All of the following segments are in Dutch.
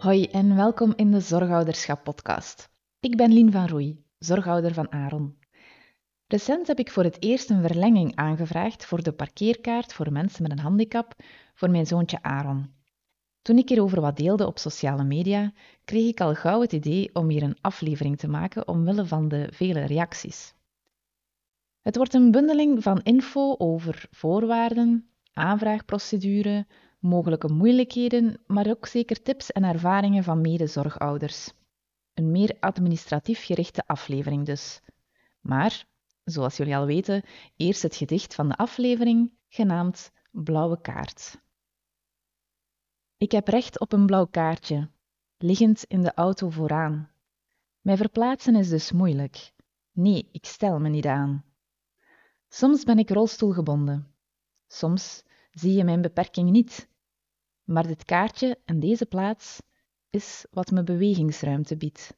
Hoi en welkom in de Zorgouderschap podcast. Ik ben Lien van Roei, zorgouder van Aaron. Recent heb ik voor het eerst een verlenging aangevraagd voor de parkeerkaart voor mensen met een handicap voor mijn zoontje Aaron. Toen ik hierover wat deelde op sociale media, kreeg ik al gauw het idee om hier een aflevering te maken omwille van de vele reacties. Het wordt een bundeling van info over voorwaarden, aanvraagprocedure, mogelijke moeilijkheden, maar ook zeker tips en ervaringen van medezorgouders. Een meer administratief gerichte aflevering dus. Maar, zoals jullie al weten, eerst het gedicht van de aflevering, genaamd Blauwe Kaart. Ik heb recht op een blauw kaartje, liggend in de auto vooraan. Mij verplaatsen is dus moeilijk. Nee, ik stel me niet aan. Soms ben ik rolstoelgebonden. Soms zie je mijn beperking niet. Maar dit kaartje en deze plaats is wat me bewegingsruimte biedt.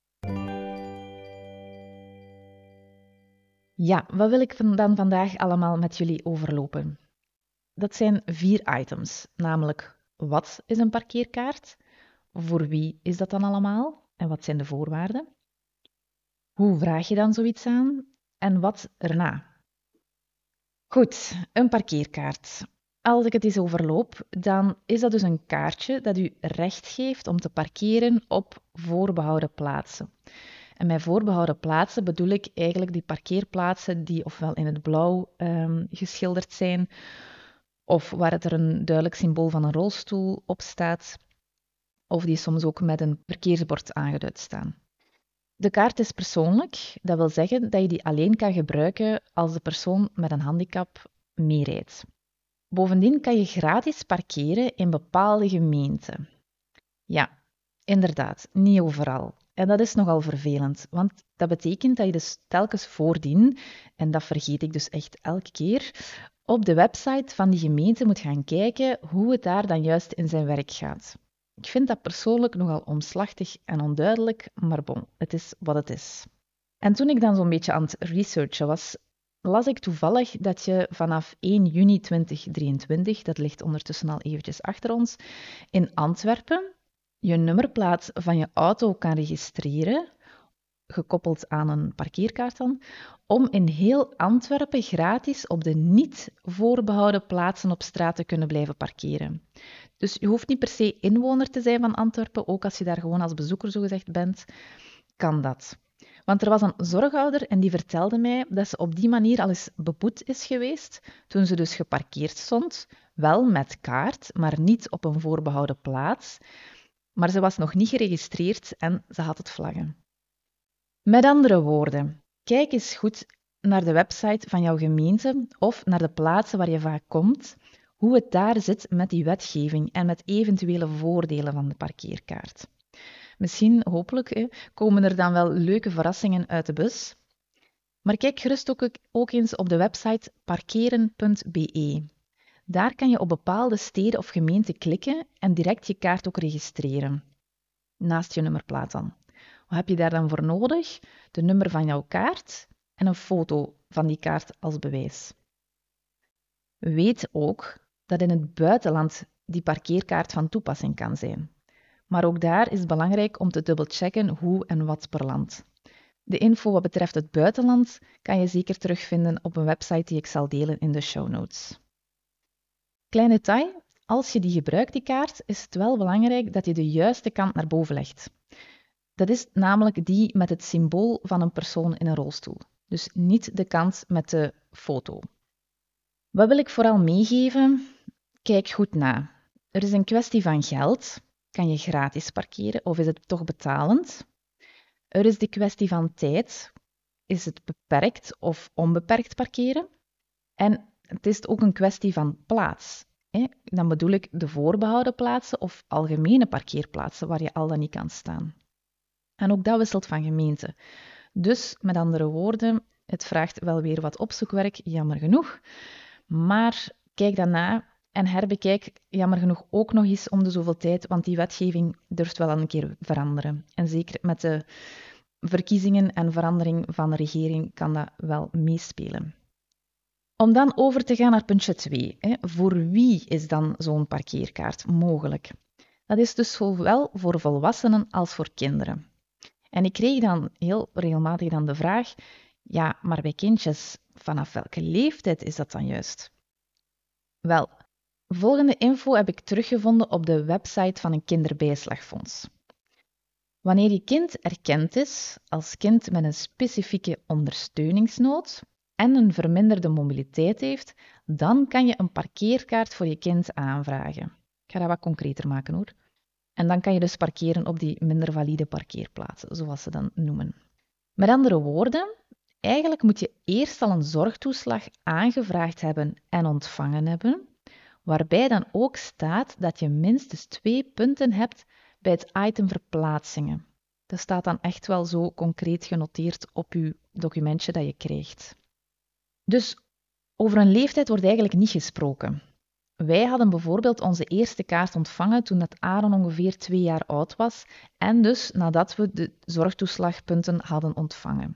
Ja, wat wil ik dan vandaag allemaal met jullie overlopen? Dat zijn 4 items, namelijk wat is een parkeerkaart? Voor wie is dat dan allemaal? En wat zijn de voorwaarden? Hoe vraag je dan zoiets aan? En wat erna? Goed, een parkeerkaart. Als ik het eens overloop, dan is dat dus een kaartje dat u recht geeft om te parkeren op voorbehouden plaatsen. En met voorbehouden plaatsen bedoel ik eigenlijk die parkeerplaatsen die ofwel in het blauw geschilderd zijn, of waar er een duidelijk symbool van een rolstoel op staat, of die soms ook met een verkeersbord aangeduid staan. De kaart is persoonlijk, dat wil zeggen dat je die alleen kan gebruiken als de persoon met een handicap meerijdt. Bovendien kan je gratis parkeren in bepaalde gemeenten. Ja, inderdaad, niet overal. En dat is nogal vervelend, want dat betekent dat je dus telkens voordien, en dat vergeet ik dus echt elke keer, op de website van die gemeente moet gaan kijken hoe het daar dan juist in zijn werk gaat. Ik vind dat persoonlijk nogal omslachtig en onduidelijk, maar bon, het is wat het is. En toen ik dan zo'n beetje aan het researchen was, las ik toevallig dat je vanaf 1 juni 2023, dat ligt ondertussen al eventjes achter ons, in Antwerpen je nummerplaat van je auto kan registreren, gekoppeld aan een parkeerkaart dan, om in heel Antwerpen gratis op de niet voorbehouden plaatsen op straat te kunnen blijven parkeren. Dus je hoeft niet per se inwoner te zijn van Antwerpen, ook als je daar gewoon als bezoeker zogezegd bent, kan dat. Want er was een zorgouder en die vertelde mij dat ze op die manier al eens beboet is geweest, toen ze dus geparkeerd stond, wel met kaart, maar niet op een voorbehouden plaats. Maar ze was nog niet geregistreerd en ze had het vlaggen. Met andere woorden, kijk eens goed naar de website van jouw gemeente of naar de plaatsen waar je vaak komt, hoe het daar zit met die wetgeving en met eventuele voordelen van de parkeerkaart. Misschien, hopelijk, komen er dan wel leuke verrassingen uit de bus. Maar kijk gerust ook eens op de website parkeren.be. Daar kan je op bepaalde steden of gemeenten klikken en direct je kaart ook registreren. Naast je nummerplaat dan. Wat heb je daar dan voor nodig? De nummer van jouw kaart en een foto van die kaart als bewijs. Weet ook dat in het buitenland die parkeerkaart van toepassing kan zijn. Maar ook daar is het belangrijk om te dubbelchecken hoe en wat per land. De info wat betreft het buitenland kan je zeker terugvinden op een website die ik zal delen in de show notes. Klein detail, als je die gebruikt, die kaart, is het wel belangrijk dat je de juiste kant naar boven legt. Dat is namelijk die met het symbool van een persoon in een rolstoel. Dus niet de kant met de foto. Wat wil ik vooral meegeven? Kijk goed na. Er is een kwestie van geld. Kan je gratis parkeren of is het toch betalend? Er is de kwestie van tijd. Is het beperkt of onbeperkt parkeren? En het is ook een kwestie van plaats. Dan bedoel ik de voorbehouden plaatsen of algemene parkeerplaatsen waar je al dan niet kan staan. En ook dat wisselt van gemeente. Dus, met andere woorden, het vraagt wel weer wat opzoekwerk, jammer genoeg. Maar kijk dan na en herbekijk jammer genoeg ook nog eens om de zoveel tijd, want die wetgeving durft wel een keer veranderen. En zeker met de verkiezingen en verandering van de regering kan dat wel meespelen. Om dan over te gaan naar puntje 2. Voor wie is dan zo'n parkeerkaart mogelijk? Dat is dus zowel voor volwassenen als voor kinderen. En ik kreeg dan heel regelmatig dan de vraag, ja, maar bij kindjes, vanaf welke leeftijd is dat dan juist? Wel, volgende info heb ik teruggevonden op de website van een kinderbijslagfonds. Wanneer je kind erkend is als kind met een specifieke ondersteuningsnood en een verminderde mobiliteit heeft, dan kan je een parkeerkaart voor je kind aanvragen. Ik ga dat wat concreter maken hoor. En dan kan je dus parkeren op die minder valide parkeerplaatsen, zoals ze dan noemen. Met andere woorden, eigenlijk moet je eerst al een zorgtoeslag aangevraagd hebben en ontvangen hebben, waarbij dan ook staat dat je minstens 2 punten hebt bij het item verplaatsingen. Dat staat dan echt wel zo concreet genoteerd op je documentje dat je krijgt. Dus over een leeftijd wordt eigenlijk niet gesproken. Wij hadden bijvoorbeeld onze eerste kaart ontvangen toen dat Aaron ongeveer 2 jaar oud was en dus nadat we de zorgtoeslagpunten hadden ontvangen.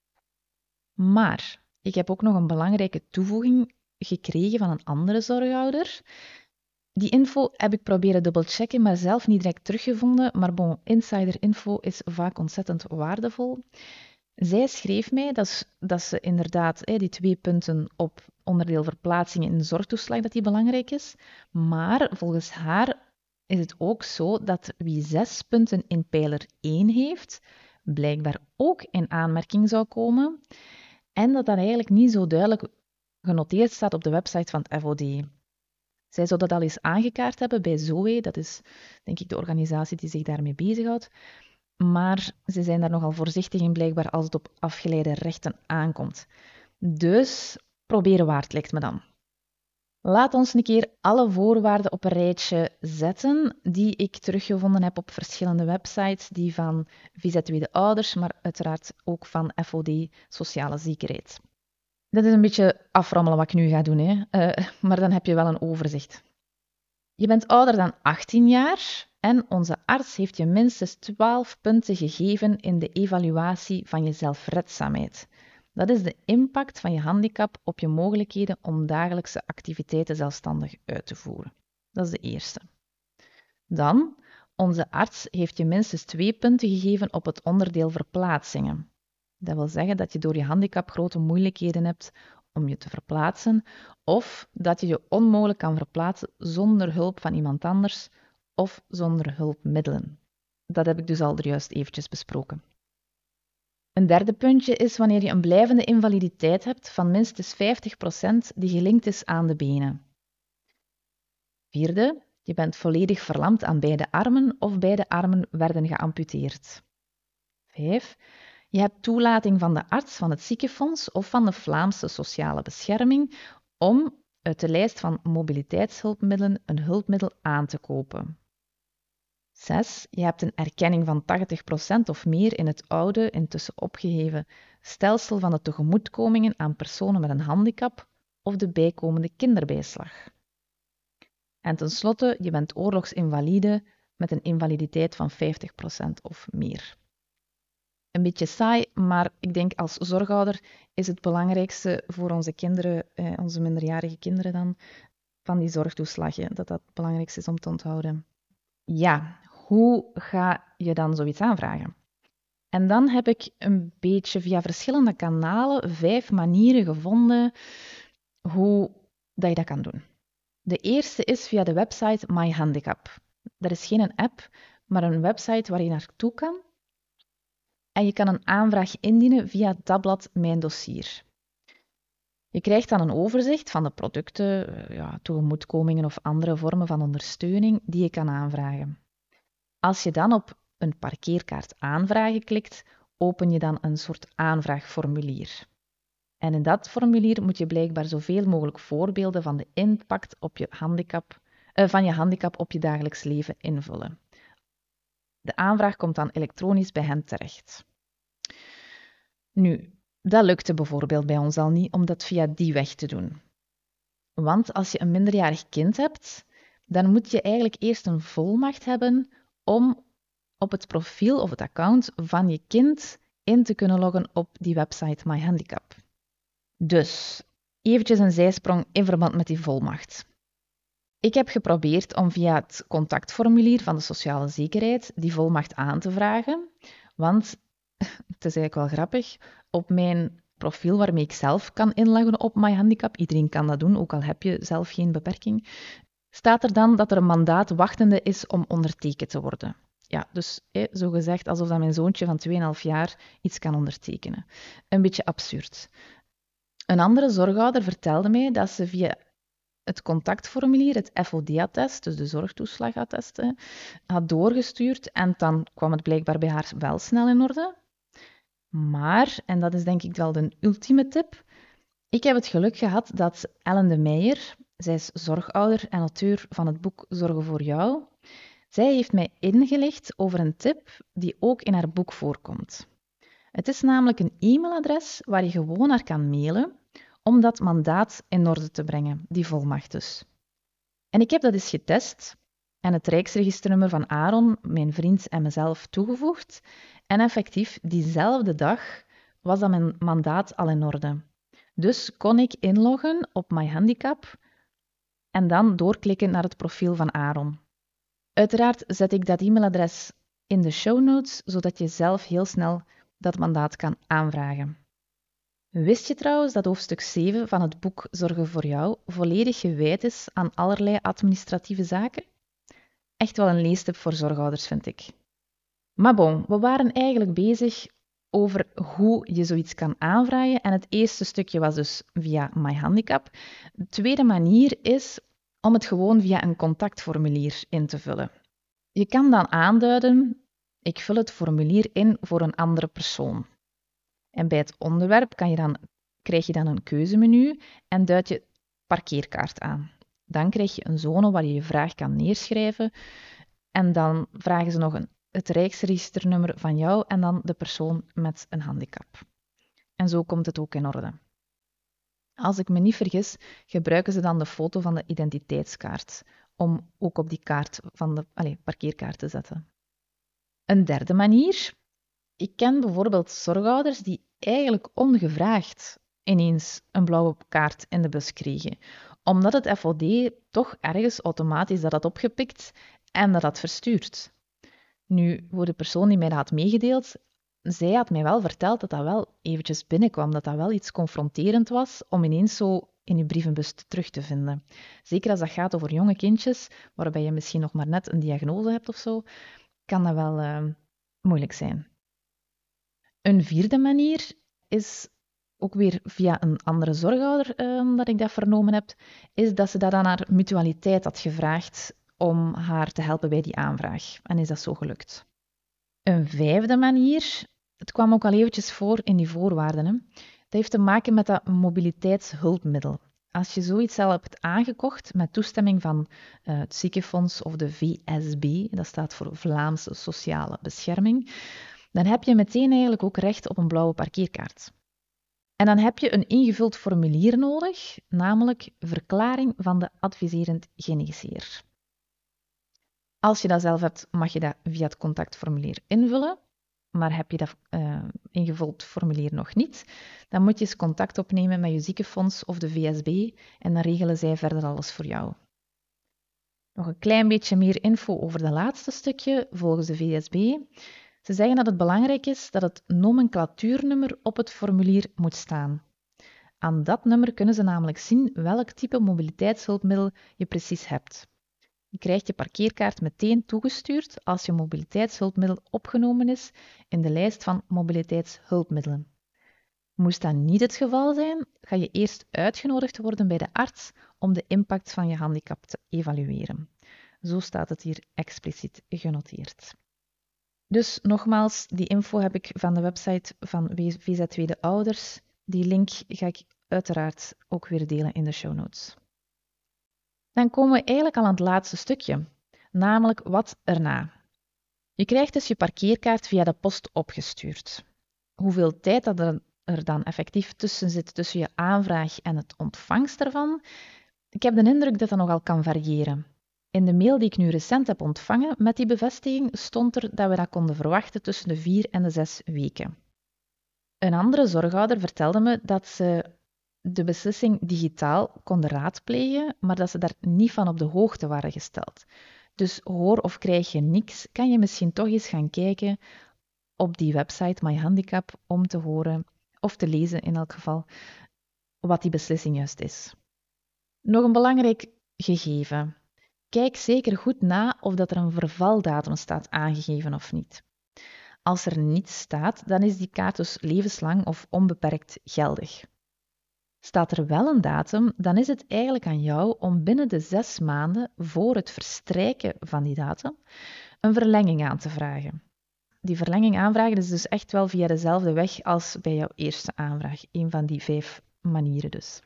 Maar ik heb ook nog een belangrijke toevoeging gekregen van een andere zorghouder. Die info heb ik proberen dubbelchecken, maar zelf niet direct teruggevonden. Maar bon, insider info is vaak ontzettend waardevol. Zij schreef mij dat ze inderdaad die 2 punten op onderdeel verplaatsingen in de zorgtoeslag, dat die belangrijk is. Maar volgens haar is het ook zo dat wie 6 punten in pijler 1 heeft, blijkbaar ook in aanmerking zou komen. En dat dat eigenlijk niet zo duidelijk genoteerd staat op de website van het FOD. Zij zou dat al eens aangekaart hebben bij ZOE, dat is denk ik de organisatie die zich daarmee bezighoudt. Maar ze zijn daar nogal voorzichtig in blijkbaar als het op afgeleide rechten aankomt. Dus proberen waard lijkt me dan. Laat ons een keer alle voorwaarden op een rijtje zetten die ik teruggevonden heb op verschillende websites, die van Visa Tweede Ouders, maar uiteraard ook van FOD Sociale Zekerheid. Dat is een beetje afrommelen wat ik nu ga doen, hè. Maar dan heb je wel een overzicht. Je bent ouder dan 18 jaar en onze arts heeft je minstens 12 punten gegeven in de evaluatie van je zelfredzaamheid. Dat is de impact van je handicap op je mogelijkheden om dagelijkse activiteiten zelfstandig uit te voeren. Dat is de eerste. Dan, onze arts heeft je minstens 2 punten gegeven op het onderdeel verplaatsingen. Dat wil zeggen dat je door je handicap grote moeilijkheden hebt om je te verplaatsen, of dat je je onmogelijk kan verplaatsen zonder hulp van iemand anders of zonder hulpmiddelen. Dat heb ik dus al juist eventjes besproken. Een derde puntje is wanneer je een blijvende invaliditeit hebt van minstens 50% die gelinkt is aan de benen. Vierde, je bent volledig verlamd aan beide armen of beide armen werden geamputeerd. 5. Je hebt toelating van de arts van het ziekenfonds of van de Vlaamse sociale bescherming om uit de lijst van mobiliteitshulpmiddelen een hulpmiddel aan te kopen. 6. Je hebt een erkenning van 80% of meer in het oude, intussen opgeheven stelsel van de tegemoetkomingen aan personen met een handicap of de bijkomende kinderbijslag. En tenslotte, je bent oorlogsinvalide met een invaliditeit van 50% of meer. Een beetje saai, maar ik denk als zorghouder is het belangrijkste voor onze kinderen, onze minderjarige kinderen dan, van die zorgtoeslag, dat dat het belangrijkste is om te onthouden. Ja, hoe ga je dan zoiets aanvragen? En dan heb ik een beetje via verschillende kanalen 5 manieren gevonden hoe dat je dat kan doen. De eerste is via de website My Handicap. Dat is geen app, maar een website waar je naartoe kan. En je kan een aanvraag indienen via het tabblad Mijn Dossier. Je krijgt dan een overzicht van de producten, tegemoetkomingen of andere vormen van ondersteuning die je kan aanvragen. Als je dan op een parkeerkaart aanvragen klikt, open je dan een soort aanvraagformulier. En in dat formulier moet je blijkbaar zoveel mogelijk voorbeelden van de impact op je handicap op je dagelijks leven invullen. De aanvraag komt dan elektronisch bij hen terecht. Nu, dat lukte bijvoorbeeld bij ons al niet om dat via die weg te doen. Want als je een minderjarig kind hebt, dan moet je eigenlijk eerst een volmacht hebben om op het profiel of het account van je kind in te kunnen loggen op die website My Handicap. Dus, eventjes een zijsprong in verband met die volmacht. Ik heb geprobeerd om via het contactformulier van de sociale zekerheid die volmacht aan te vragen, want het is eigenlijk wel grappig, op mijn profiel waarmee ik zelf kan inloggen op MyHandicap, iedereen kan dat doen, ook al heb je zelf geen beperking, staat er dan dat er een mandaat wachtende is om ondertekend te worden. Ja, dus zo gezegd alsof dat mijn zoontje van 2,5 jaar iets kan ondertekenen. Een beetje absurd. Een andere zorghouder vertelde mij dat ze via het contactformulier, het FOD-attest, dus de zorgtoeslagattest, had doorgestuurd en dan kwam het blijkbaar bij haar wel snel in orde. Maar, en dat is denk ik wel de ultieme tip, ik heb het geluk gehad dat Ellen de Meijer, zij is zorgouder en auteur van het boek Zorgen voor jou, zij heeft mij ingelicht over een tip die ook in haar boek voorkomt. Het is namelijk een e-mailadres waar je gewoon naar kan mailen om dat mandaat in orde te brengen, die volmacht dus. En ik heb dat eens getest en het Rijksregisternummer van Aaron, mijn vriend en mezelf toegevoegd. En effectief, diezelfde dag was dat mijn mandaat al in orde. Dus kon ik inloggen op MyHandicap en dan doorklikken naar het profiel van Aaron. Uiteraard zet ik dat e-mailadres in de show notes, zodat je zelf heel snel dat mandaat kan aanvragen. Wist je trouwens dat hoofdstuk 7 van het boek Zorgen voor jou volledig gewijd is aan allerlei administratieve zaken? Echt wel een leestip voor zorgouders, vind ik. Maar bon, we waren eigenlijk bezig over hoe je zoiets kan aanvragen en het eerste stukje was dus via MyHandicap. De tweede manier is om het gewoon via een contactformulier in te vullen. Je kan dan aanduiden, ik vul het formulier in voor een andere persoon. En bij het onderwerp krijg je dan een keuzemenu en duid je parkeerkaart aan. Dan krijg je een zone waar je je vraag kan neerschrijven en dan vragen ze nog het Rijksregisternummer van jou en dan de persoon met een handicap. En zo komt het ook in orde. Als ik me niet vergis, gebruiken ze dan de foto van de identiteitskaart om ook op die kaart van de parkeerkaart te zetten. Een derde manier. Ik ken bijvoorbeeld zorgouders die eigenlijk ongevraagd ineens een blauwe kaart in de bus kregen, omdat het FOD toch ergens automatisch dat had opgepikt en dat had verstuurd. Nu, voor de persoon die mij dat had meegedeeld, zij had mij wel verteld dat dat wel eventjes binnenkwam, dat dat wel iets confronterend was om ineens zo in je brievenbus terug te vinden. Zeker als dat gaat over jonge kindjes, waarbij je misschien nog maar net een diagnose hebt of zo, kan dat wel moeilijk zijn. Een vierde manier is ook weer via een andere zorghouder dat ik dat vernomen heb, is dat ze dat aan haar mutualiteit had gevraagd om haar te helpen bij die aanvraag. En is dat zo gelukt. Een vijfde manier, het kwam ook al eventjes voor in die voorwaarden, dat heeft te maken met dat mobiliteitshulpmiddel. Als je zoiets al hebt aangekocht met toestemming van het ziekenfonds of de VSB, dat staat voor Vlaamse Sociale Bescherming, dan heb je meteen eigenlijk ook recht op een blauwe parkeerkaart. En dan heb je een ingevuld formulier nodig, namelijk verklaring van de adviserend geneesheer. Als je dat zelf hebt, mag je dat via het contactformulier invullen, maar heb je dat ingevuld formulier nog niet, dan moet je eens contact opnemen met je ziekenfonds of de VSB en dan regelen zij verder alles voor jou. Nog een klein beetje meer info over dat laatste stukje, volgens de VSB. Ze zeggen dat het belangrijk is dat het nomenclatuurnummer op het formulier moet staan. Aan dat nummer kunnen ze namelijk zien welk type mobiliteitshulpmiddel je precies hebt. Je krijgt je parkeerkaart meteen toegestuurd als je mobiliteitshulpmiddel opgenomen is in de lijst van mobiliteitshulpmiddelen. Moest dat niet het geval zijn, ga je eerst uitgenodigd worden bij de arts om de impact van je handicap te evalueren. Zo staat het hier expliciet genoteerd. Dus nogmaals, die info heb ik van de website van VZW De Ouders. Die link ga ik uiteraard ook weer delen in de show notes. Dan komen we eigenlijk al aan het laatste stukje, namelijk wat erna. Je krijgt dus je parkeerkaart via de post opgestuurd. Hoeveel tijd dat er dan effectief tussen zit tussen je aanvraag en het ontvangst ervan, ik heb de indruk dat dat nogal kan variëren. In de mail die ik nu recent heb ontvangen met die bevestiging stond er dat we dat konden verwachten tussen de 4 en de 6 weken. Een andere zorghouder vertelde me dat ze de beslissing digitaal konden raadplegen, maar dat ze daar niet van op de hoogte waren gesteld. Dus hoor of krijg je niks, kan je misschien toch eens gaan kijken op die website MyHandicap om te horen, of te lezen in elk geval, wat die beslissing juist is. Nog een belangrijk gegeven. Kijk zeker goed na of dat er een vervaldatum staat aangegeven of niet. Als er niets staat, dan is die kaart dus levenslang of onbeperkt geldig. Staat er wel een datum, dan is het eigenlijk aan jou om binnen de 6 maanden voor het verstrijken van die datum een verlenging aan te vragen. Die verlenging aanvragen is dus echt wel via dezelfde weg als bij jouw eerste aanvraag. Een van die 5 manieren dus.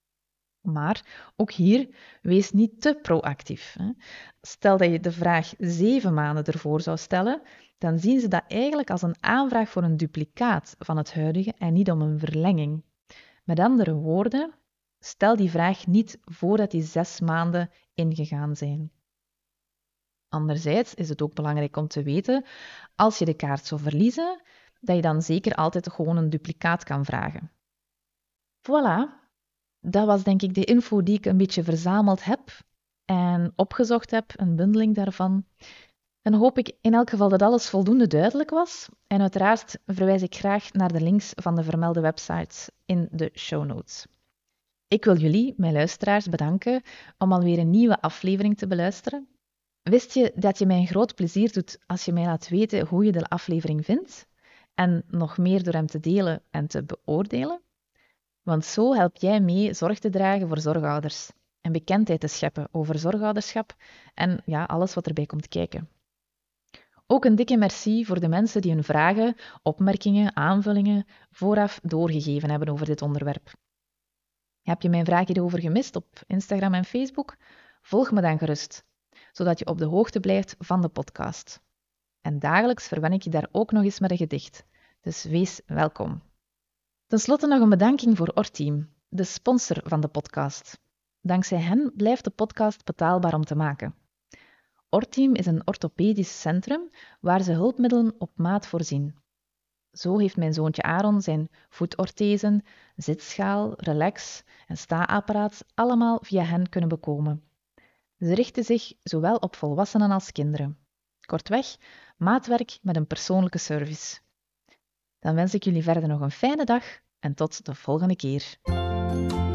Maar ook hier, wees niet te proactief. Stel dat je de vraag 7 maanden ervoor zou stellen, dan zien ze dat eigenlijk als een aanvraag voor een duplicaat van het huidige en niet om een verlenging. Met andere woorden, stel die vraag niet voordat die 6 maanden ingegaan zijn. Anderzijds is het ook belangrijk om te weten, als je de kaart zou verliezen, dat je dan zeker altijd gewoon een duplicaat kan vragen. Voilà, dat was denk ik de info die ik een beetje verzameld heb en opgezocht heb, een bundeling daarvan. Dan hoop ik in elk geval dat alles voldoende duidelijk was. En uiteraard verwijs ik graag naar de links van de vermelde websites in de show notes. Ik wil jullie, mijn luisteraars, bedanken om alweer een nieuwe aflevering te beluisteren. Wist je dat je mij een groot plezier doet als je mij laat weten hoe je de aflevering vindt? En nog meer door hem te delen en te beoordelen? Want zo help jij mee zorg te dragen voor zorgouders en bekendheid te scheppen over zorgouderschap en alles wat erbij komt kijken. Ook een dikke merci voor de mensen die hun vragen, opmerkingen, aanvullingen vooraf doorgegeven hebben over dit onderwerp. Heb je mijn vraag hierover gemist op Instagram en Facebook? Volg me dan gerust, zodat je op de hoogte blijft van de podcast. En dagelijks verwen ik je daar ook nog eens met een gedicht, dus wees welkom. Ten slotte nog een bedanking voor Orteam, de sponsor van de podcast. Dankzij hen blijft de podcast betaalbaar om te maken. Orteam is een orthopedisch centrum waar ze hulpmiddelen op maat voorzien. Zo heeft mijn zoontje Aaron zijn voetorthesen, zitschaal, relax en sta-apparaat allemaal via hen kunnen bekomen. Ze richten zich zowel op volwassenen als kinderen. Kortweg, maatwerk met een persoonlijke service. Dan wens ik jullie verder nog een fijne dag en tot de volgende keer.